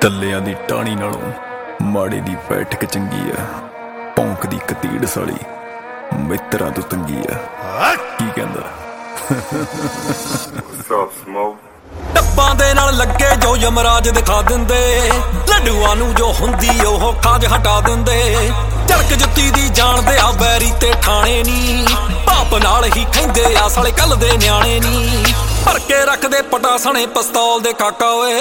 ਟੱਲਿਆਂ ਦੀ ਟਾਣੀ ਨਾਲੋਂ ਮਾੜੇ ਦੀ ਬੈਠਕ ਚੰਗੀ ਆ। ਭੌਂਕਦੀ ਕਤੀੜ ਸਾਲੀ ਮਿੱਤਰਾਂ ਤੋਂ ਤੰਗੀ ਆ। ਕੀ ਕਹਿੰਦਾ ਡੱਬਾਂ ਦੇ ਨਾਲ ਲੱਗੇ ਜੋ ਯਮਰਾਜ ਦਿਖਾ ਦਿੰਦੇ, ਲੱਡੂਆਂ ਨੂੰ ਜੋ ਹੁੰਦੀ ਉਹ ਖਾਜ ਹਟਾ ਦਿੰਦੇ। ਝੜਕ ਜੁੱਤੀ ਦੀ ਜਾਣਦੇ ਆ ਵੈਰੀ ਤੇ ਠਾਣੇ ਨੀ, ਪਾਪ ਨਾਲ ਹੀ ਕਹਿੰਦੇ ਆ ਸਾਲੇ ਕੱਲ ਦੇ ਨਿਆਣੇ ਨੀ। ਭਰ ਕੇ ਰੱਖਦੇ ਪਟਾ ਸਣੇ ਪਿਸਤੌਲ ਦੇ ਕਾਕਾ ਓਏ,